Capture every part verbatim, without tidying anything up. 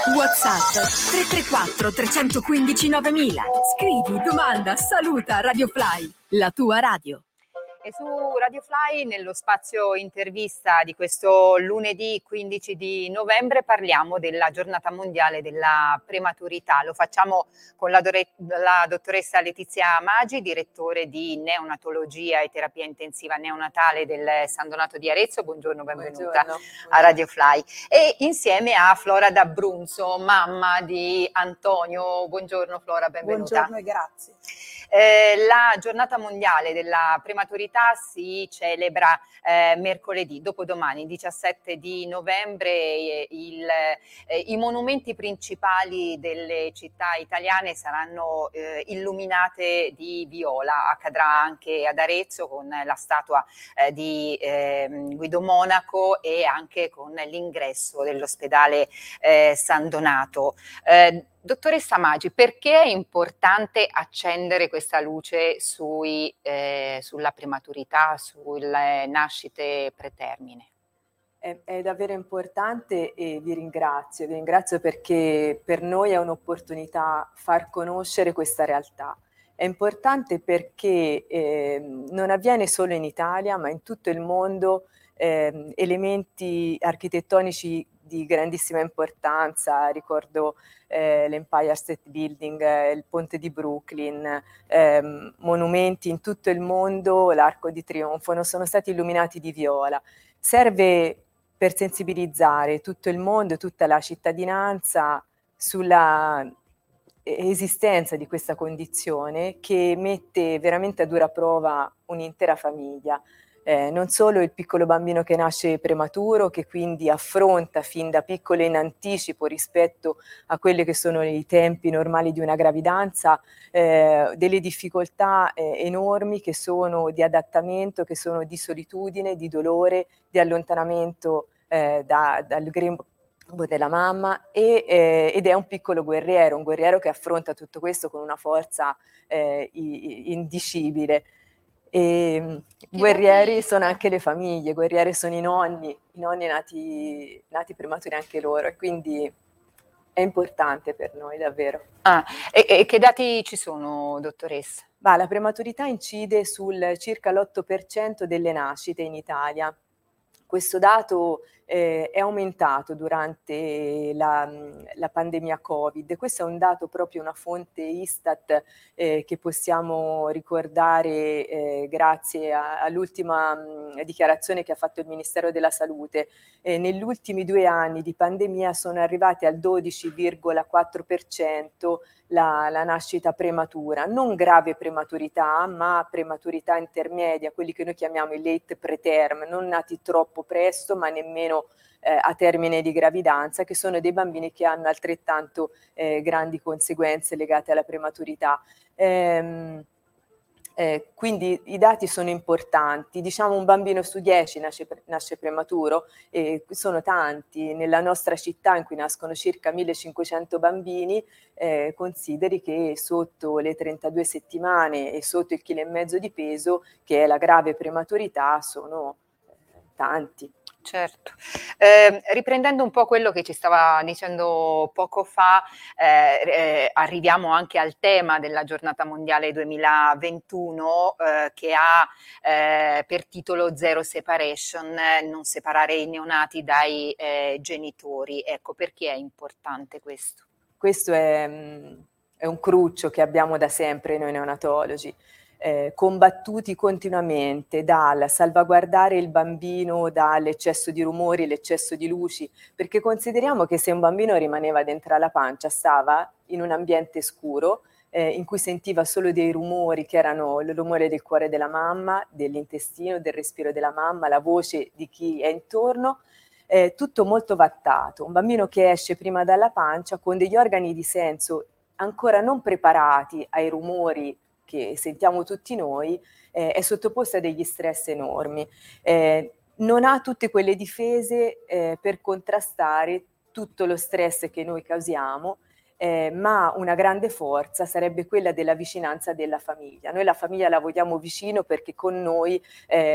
WhatsApp tre tre quattro tre uno cinque novemila. Scrivi, domanda, saluta Radio Fly, la tua radio. E su Radio Fly, nello spazio intervista di questo lunedì quindici di novembre, parliamo della giornata mondiale della prematurità. Lo facciamo con la, dore- la dottoressa Letizia Magi, direttore di neonatologia e terapia intensiva neonatale del San Donato di Arezzo. Buongiorno, benvenuta Buongiorno. a Radio Fly. E insieme a Flora D'Abrunzo, mamma di Antonio. Buongiorno Flora, benvenuta. Buongiorno e grazie. Eh, la giornata mondiale della prematurità si celebra eh, mercoledì, dopodomani, diciassette di novembre. Eh, il, eh, I monumenti principali delle città italiane saranno eh, illuminate di viola. Accadrà anche ad Arezzo con la statua eh, di eh, Guido Monaco e anche con l'ingresso dell'ospedale eh, San Donato. Eh, Dottoressa Magi, perché è importante accendere questa luce sui, eh, sulla prematurità, sulle nascite pretermine? È, è davvero importante e vi ringrazio, vi ringrazio perché per noi è un'opportunità far conoscere questa realtà. È importante perché eh, non avviene solo in Italia, ma in tutto il mondo eh, elementi architettonici di grandissima importanza. Ricordo eh, l'Empire State Building, eh, il ponte di Brooklyn, eh, monumenti in tutto il mondo, l'Arco di Trionfo, non sono stati illuminati di viola. Serve per sensibilizzare tutto il mondo, tutta la cittadinanza sulla esistenza di questa condizione che mette veramente a dura prova un'intera famiglia. Eh, non solo il piccolo bambino che nasce prematuro, che quindi affronta fin da piccolo in anticipo rispetto a quelli che sono i tempi normali di una gravidanza, eh, delle difficoltà eh, enormi che sono di adattamento, che sono di solitudine, di dolore, di allontanamento eh, da, dal grembo della mamma e, eh, ed è un piccolo guerriero, un guerriero che affronta tutto questo con una forza eh, indicibile. E guerrieri sono anche le famiglie, guerrieri sono i nonni, i nonni nati, nati prematuri anche loro, e quindi è importante per noi davvero. Ah, e, e che dati ci sono, dottoressa? Bah, la prematurità incide sul circa l'otto per cento delle nascite in Italia. Questo dato eh, è aumentato durante la, la pandemia Covid. Questo è un dato, proprio una fonte Istat eh, che possiamo ricordare eh, grazie a, all'ultima mh, dichiarazione che ha fatto il Ministero della Salute. Eh, negli ultimi due anni di pandemia sono arrivati al dodici virgola quattro per cento La, la nascita prematura, non grave prematurità, ma prematurità intermedia, quelli che noi chiamiamo i late preterm, non nati troppo presto, ma nemmeno eh, a termine di gravidanza, che sono dei bambini che hanno altrettanto eh, grandi conseguenze legate alla prematurità. Ehm, Eh, quindi i dati sono importanti, diciamo un bambino su dieci nasce, nasce prematuro, e sono tanti. Nella nostra città, in cui nascono circa millecinquecento bambini, eh, consideri che sotto le trentadue settimane e sotto il chilo e mezzo di peso, che è la grave prematurità, sono eh, tanti. Certo. Eh, riprendendo un po' quello che ci stava dicendo poco fa, eh, eh, arriviamo anche al tema della giornata mondiale duemilaventuno eh, che ha eh, per titolo Zero Separation, eh, non separare i neonati dai eh, genitori. Ecco, perché è importante questo? Questo è, è un cruccio che abbiamo da sempre noi neonatologi. Eh, combattuti continuamente dal salvaguardare il bambino dall'eccesso di rumori, l'eccesso di luci, perché consideriamo che se un bambino rimaneva dentro alla pancia, stava in un ambiente scuro eh, in cui sentiva solo dei rumori che erano il rumore del cuore della mamma, dell'intestino, del respiro della mamma, la voce di chi è intorno, eh, tutto molto vattato. Un bambino che esce prima dalla pancia con degli organi di senso ancora non preparati ai rumori che sentiamo tutti noi, eh, è sottoposta a degli stress enormi. Eh, non ha tutte quelle difese eh, per contrastare tutto lo stress che noi causiamo, eh, ma una grande forza sarebbe quella della vicinanza della famiglia. Noi la famiglia la vogliamo vicino perché con noi eh,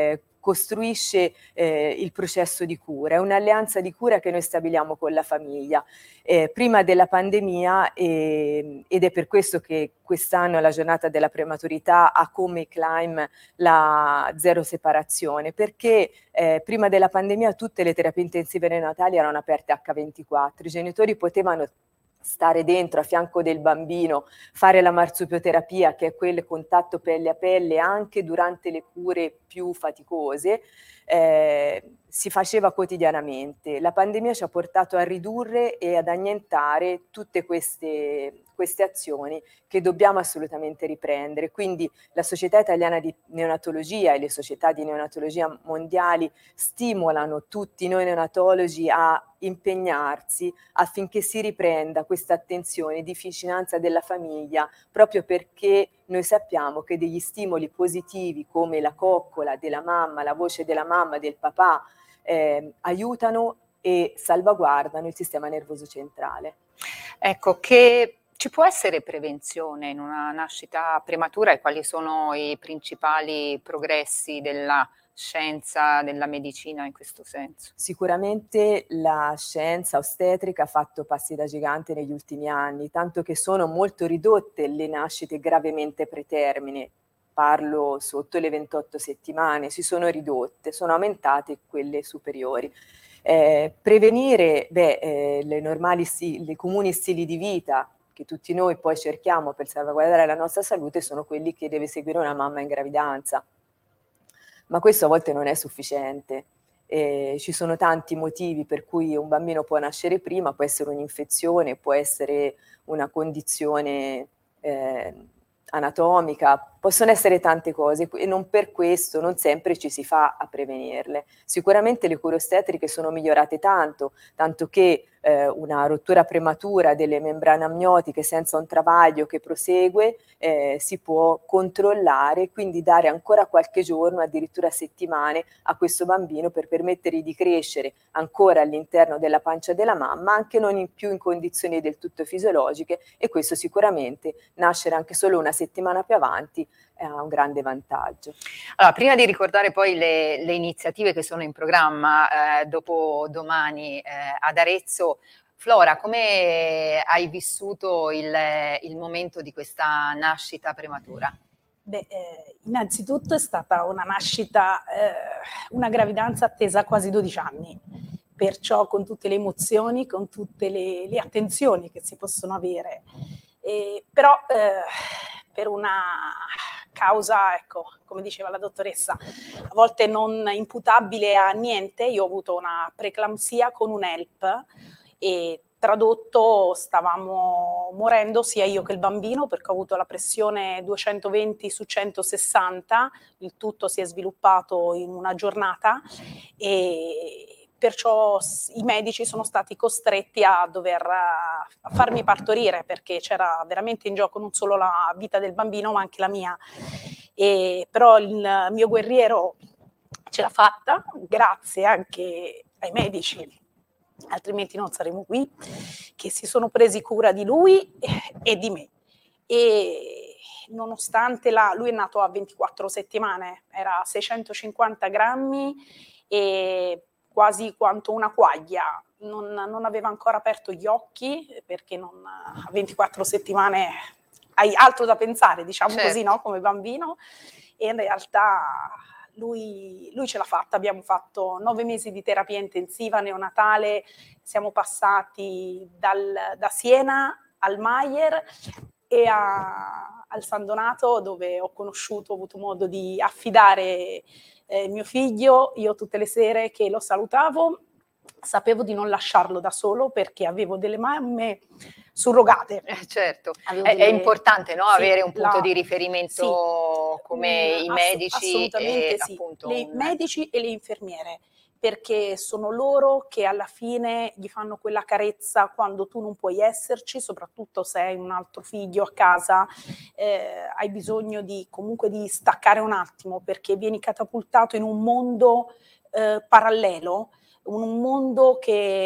costruisce eh, il processo di cura, è un'alleanza di cura che noi stabiliamo con la famiglia. Eh, prima della pandemia eh, ed è per questo che quest'anno la giornata della prematurità ha come claim la zero separazione, perché eh, prima della pandemia tutte le terapie intensive neonatali erano aperte acca ventiquattro, i genitori potevano stare dentro a fianco del bambino, fare la marsupioterapia, che è quel contatto pelle a pelle anche durante le cure più faticose, eh, si faceva quotidianamente. La pandemia ci ha portato a ridurre e ad annientare tutte queste, queste azioni che dobbiamo assolutamente riprendere. Quindi la Società Italiana di Neonatologia e le società di neonatologia mondiali stimolano tutti noi neonatologi a impegnarsi affinché si riprenda questa attenzione di vicinanza della famiglia, proprio perché noi sappiamo che degli stimoli positivi come la coccola della mamma, la voce della mamma, del papà, eh, aiutano e salvaguardano il sistema nervoso centrale. Ecco, che ci può essere prevenzione in una nascita prematura e quali sono i principali progressi della scienza, della medicina in questo senso? Sicuramente la scienza ostetrica ha fatto passi da gigante negli ultimi anni, tanto che sono molto ridotte le nascite gravemente pretermine, parlo sotto le ventotto settimane, si sono ridotte, sono aumentate quelle superiori. Eh, prevenire, beh, eh, le normali, i comuni stili di vita che tutti noi poi cerchiamo per salvaguardare la nostra salute sono quelli che deve seguire una mamma in gravidanza. Ma questo a volte non è sufficiente. Eh, ci sono tanti motivi per cui un bambino può nascere prima, può essere un'infezione, può essere una condizione eh, anatomica, possono essere tante cose e non per questo, non sempre ci si fa a prevenirle. Sicuramente le cure ostetriche sono migliorate tanto, tanto che eh, una rottura prematura delle membrane amniotiche senza un travaglio che prosegue eh, si può controllare, quindi dare ancora qualche giorno, addirittura settimane a questo bambino per permettergli di crescere ancora all'interno della pancia della mamma, anche non in più in condizioni del tutto fisiologiche, e questo sicuramente nascere anche solo una settimana più avanti ha un grande vantaggio. Allora, prima di ricordare poi le, le iniziative che sono in programma eh, dopo domani eh, ad Arezzo, Flora, come hai vissuto il, il momento di questa nascita prematura? Beh, eh, innanzitutto è stata una nascita, eh, una gravidanza attesa quasi dodici anni, perciò con tutte le emozioni, con tutte le, le attenzioni che si possono avere, e, però eh, per una causa, ecco, come diceva la dottoressa, a volte non imputabile a niente, io ho avuto una preeclampsia con un E L P e tradotto stavamo morendo sia io che il bambino, perché ho avuto la pressione duecentoventi su centosessanta, il tutto si è sviluppato in una giornata e perciò i medici sono stati costretti a dover a farmi partorire, perché c'era veramente in gioco non solo la vita del bambino ma anche la mia. E però il mio guerriero ce l'ha fatta, grazie anche ai medici, altrimenti non saremmo qui, che si sono presi cura di lui e di me. E nonostante la, lui è nato a ventiquattro settimane, era seicentocinquanta grammi e quasi quanto una quaglia, non, non aveva ancora aperto gli occhi, perché non, a ventiquattro settimane hai altro da pensare, diciamo certo. Così, no? Come bambino, e in realtà lui, lui ce l'ha fatta. Abbiamo fatto nove mesi di terapia intensiva neonatale, siamo passati dal, da Siena al Maier e a, al San Donato, dove ho conosciuto, ho avuto modo di affidare eh, mio figlio. Io tutte le sere che lo salutavo sapevo di non lasciarlo da solo, perché avevo delle mamme surrogate. Eh, certo, è, delle... è importante, no? Sì, avere un punto la... di riferimento sì, come un, i medici. Assolutamente e, sì, appunto, i un... medici e le infermiere, perché sono loro che alla fine gli fanno quella carezza quando tu non puoi esserci, soprattutto se hai un altro figlio a casa, eh, hai bisogno di comunque di staccare un attimo, perché vieni catapultato in un mondo eh, parallelo, un mondo che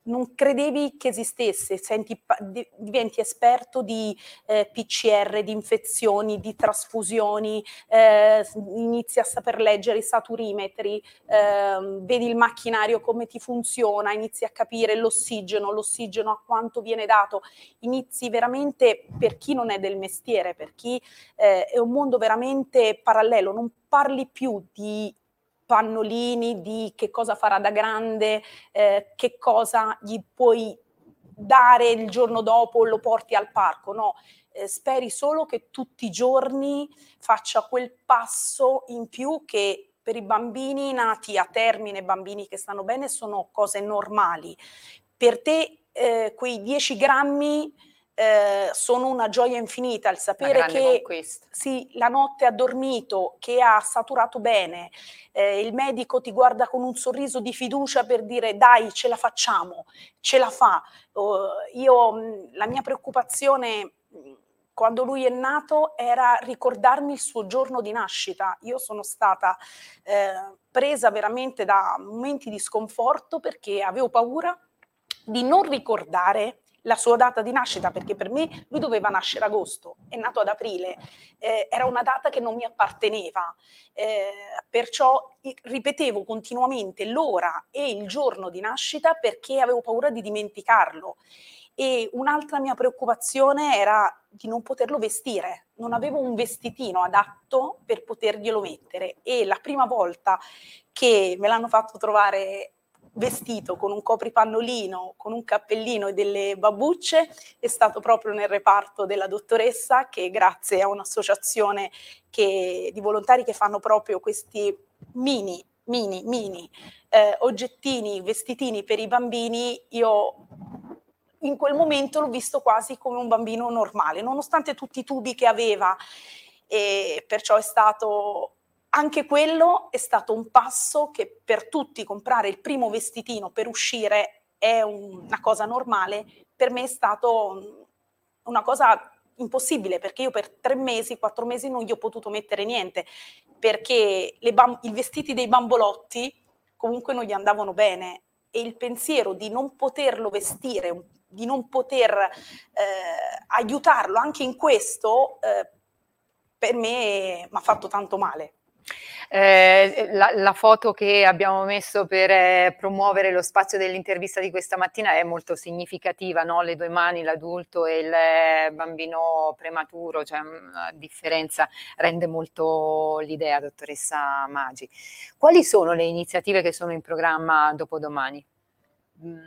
non credevi che esistesse, senti, diventi esperto di eh, P C R, di infezioni, di trasfusioni, eh, inizi a saper leggere i saturimetri, eh, vedi il macchinario come ti funziona, inizi a capire l'ossigeno, l'ossigeno a quanto viene dato, inizi veramente, per chi non è del mestiere, per chi eh, è un mondo veramente parallelo, non parli più di pannolini, di che cosa farà da grande, eh, che cosa gli puoi dare il giorno dopo, lo porti al parco, no, eh, speri solo che tutti i giorni faccia quel passo in più che per i bambini nati a termine, bambini che stanno bene, sono cose normali. Per te eh, quei dieci grammi eh, sono una gioia infinita, il sapere che sì, la notte ha dormito, che ha saturato bene, eh, il medico ti guarda con un sorriso di fiducia per dire dai, ce la facciamo, ce la fa. Uh, io, la mia preoccupazione quando lui è nato era ricordarmi il suo giorno di nascita. Io sono stata eh, presa veramente da momenti di sconforto perché avevo paura di non ricordare la sua data di nascita, perché per me lui doveva nascere agosto, è nato ad aprile, eh, era una data che non mi apparteneva, eh, perciò ripetevo continuamente l'ora e il giorno di nascita perché avevo paura di dimenticarlo. E un'altra mia preoccupazione era di non poterlo vestire, non avevo un vestitino adatto per poterglielo mettere, e la prima volta che me l'hanno fatto trovare vestito con un copripannolino, con un cappellino e delle babbucce è stato proprio nel reparto della dottoressa, che grazie a un'associazione che, di volontari che fanno proprio questi mini, mini, mini eh, oggettini, vestitini per i bambini, io in quel momento l'ho visto quasi come un bambino normale, nonostante tutti i tubi che aveva, e perciò è stato... Anche quello è stato un passo che per tutti comprare il primo vestitino per uscire è un, una cosa normale, per me è stato una cosa impossibile, perché io per tre mesi, quattro mesi non gli ho potuto mettere niente, perché le bam- i vestiti dei bambolotti comunque non gli andavano bene, e il pensiero di non poterlo vestire, di non poter eh, aiutarlo anche in questo, eh, per me mi ha fatto tanto male. Eh, la, la foto che abbiamo messo per eh, promuovere lo spazio dell'intervista di questa mattina è molto significativa, no? Le due mani, l'adulto e il eh, bambino prematuro, cioè una differenza, rende molto l'idea, dottoressa Magi. Quali sono le iniziative che sono in programma dopodomani? Mm,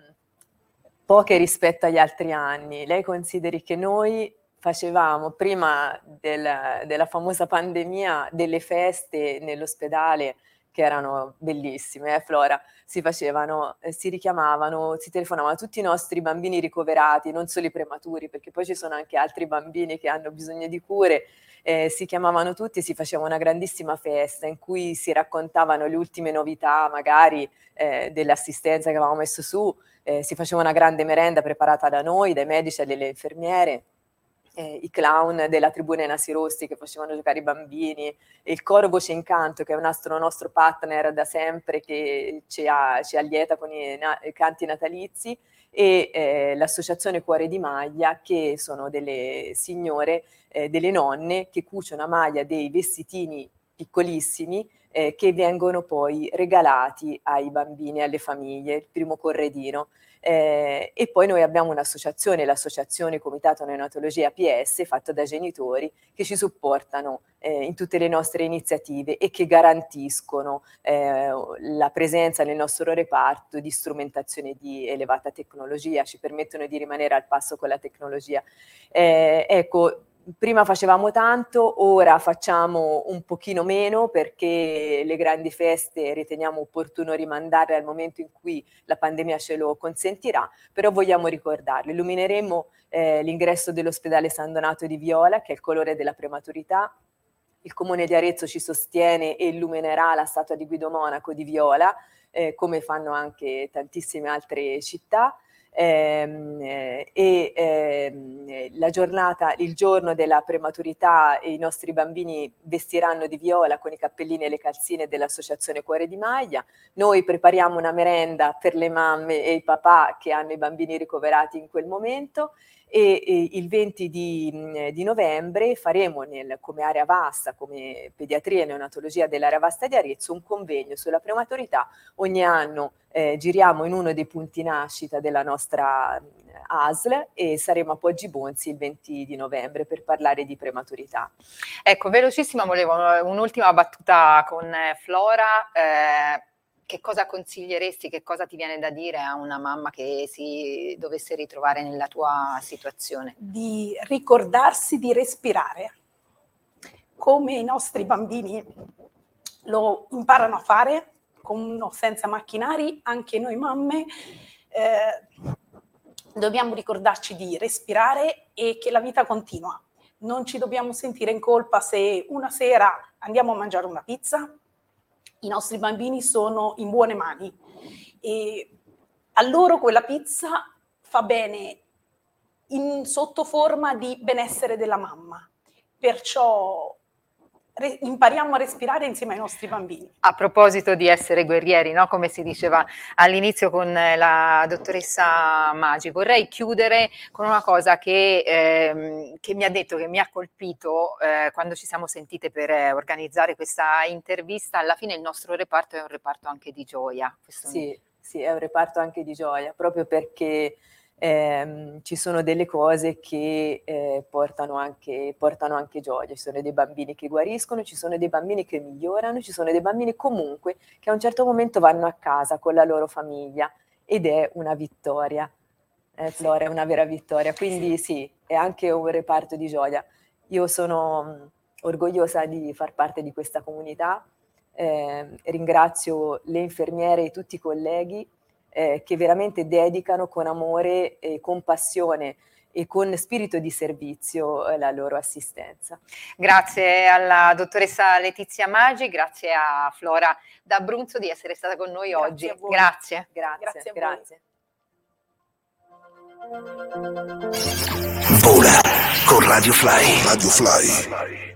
poche rispetto agli altri anni. Lei consideri che noi facevamo prima del, della famosa pandemia delle feste nell'ospedale che erano bellissime, eh, Flora, si facevano, eh, si richiamavano, si telefonavano a tutti i nostri bambini ricoverati, non solo i prematuri, perché poi ci sono anche altri bambini che hanno bisogno di cure, eh, si chiamavano tutti e si faceva una grandissima festa in cui si raccontavano le ultime novità, magari eh, dell'assistenza che avevamo messo su, eh, si faceva una grande merenda preparata da noi, dai medici e dalle infermiere. Eh, i clown della Tribuna Nasi Rossi che facevano giocare i bambini, il coro Voce in Canto, che è un altro nostro partner da sempre che ci, ha, ci allieta con i, na- i canti natalizi, e eh, l'associazione Cuore di Maglia, che sono delle signore, eh, delle nonne che cuciono a maglia dei vestitini piccolissimi eh, che vengono poi regalati ai bambini e alle famiglie, il primo corredino. Eh, e poi noi abbiamo un'associazione, l'associazione Comitato Neonatologia P S, fatta da genitori che ci supportano eh, in tutte le nostre iniziative e che garantiscono eh, la presenza nel nostro reparto di strumentazione di elevata tecnologia, ci permettono di rimanere al passo con la tecnologia. Eh, ecco, prima facevamo tanto, ora facciamo un pochino meno perché le grandi feste riteniamo opportuno rimandarle al momento in cui la pandemia ce lo consentirà, però vogliamo ricordarlo. Illumineremo eh, l'ingresso dell'ospedale San Donato di Viola, che è il colore della prematurità. Il Comune di Arezzo ci sostiene e illuminerà la statua di Guido Monaco di Viola, eh, come fanno anche tantissime altre città. ehm, eh, e ehm, la giornata, il giorno della prematurità i nostri bambini vestiranno di viola con i cappellini e le calzine dell'Associazione Cuore di Maglia. Noi prepariamo una merenda per le mamme e i papà che hanno i bambini ricoverati in quel momento. E, e il venti di, di novembre faremo nel, come area vasta, come pediatria e neonatologia dell'area vasta di Arezzo, un convegno sulla prematurità. Ogni anno eh, giriamo in uno dei punti nascita della nostra A S L e saremo a Poggi Bonzi il venti di novembre per parlare di prematurità. Ecco, velocissima, volevo un'ultima battuta con Flora. Eh, Che cosa consiglieresti, che cosa ti viene da dire a una mamma che si dovesse ritrovare nella tua situazione? Di ricordarsi di respirare, come i nostri bambini lo imparano a fare, con o senza macchinari, anche noi mamme eh, dobbiamo ricordarci di respirare e che la vita continua. Non ci dobbiamo sentire in colpa se una sera andiamo a mangiare una pizza. I nostri bambini sono in buone mani e a loro quella pizza fa bene in sotto forma di benessere della mamma. Perciò re, impariamo a respirare insieme ai nostri bambini. A proposito di essere guerrieri, no? Come si diceva all'inizio con la dottoressa Maggi, vorrei chiudere con una cosa che, ehm, che mi ha detto, che mi ha colpito eh, quando ci siamo sentite per eh, organizzare questa intervista. Alla fine il nostro reparto è un reparto anche di gioia. Questo sì, mi... sì, è un reparto anche di gioia, proprio perché ehm, ci sono delle cose che eh, portano, anche, portano anche gioia. Ci sono dei bambini che guariscono, ci sono dei bambini che migliorano, ci sono dei bambini comunque che a un certo momento vanno a casa con la loro famiglia ed è una vittoria. Eh, Flora, è una vera vittoria, quindi sì, è anche un reparto di gioia. Io sono mh, orgogliosa di far parte di questa comunità, eh, ringrazio le infermiere e tutti i colleghi eh, che veramente dedicano con amore e con passione e con spirito di servizio eh, la loro assistenza. Grazie alla dottoressa Letizia Maggi, grazie a Flora D'Abruzzo di essere stata con noi Grazie oggi. a voi. Grazie. Grazie, Grazie a grazie. Vola con Radio Fly. Radio Fly.